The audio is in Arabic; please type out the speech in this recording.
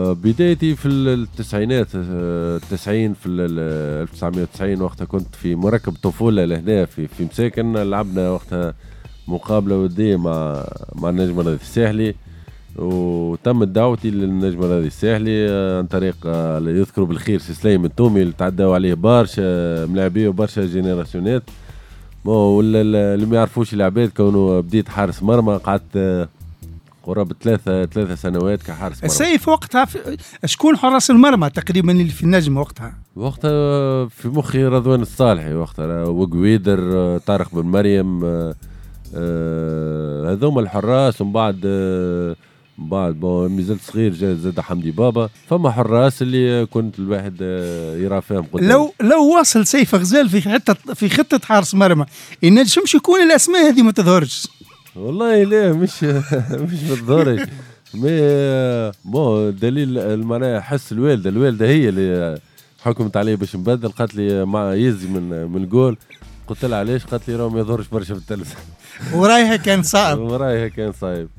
بدايتي في التسعينات، 90 في 1990 وقتها كنت في مركب طفولة لهنا في مساكن. لعبنا وقتها مقابلة ودية مع النجم الرياضي الساحلي، وتمت دعوتي للنجم الرياضي الساحلي عن طريق اللي يذكروا بالخير سي سليم التومي اللي تعداوا عليه برشا ملاعبيه وبرشا جينيراسيونات. اللي ما يعرفوش العباد كونه بديت حارس مرمى، قعدت قرابة ثلاثة سنوات كحارس مرمى. السيف وقتها شكون حراس المرمى تقريبا اللي في النجم وقتها في مخي رضوان الصالحي وقتها، وقويدر، طارق بن مريم، هذوما الحراس. ومن بعد مازلت صغير زاد حمدي بابا. فما حراس اللي كنت الواحد يرى فيهم قدام. لو واصل سيف غزال في خطة حارس مرمى ينجمش يكون الأسماء هذه ما تظهرش. والله لا، مش بالضروري. دليل المعنى حس الوالدة هي اللي حكمت عليه باش نبدل. قالت لي مع يزي من الجول. قلت لها علاش؟ قالت لي راه ما يظهرش برشا في التلفزيون. ورايها كان صعب.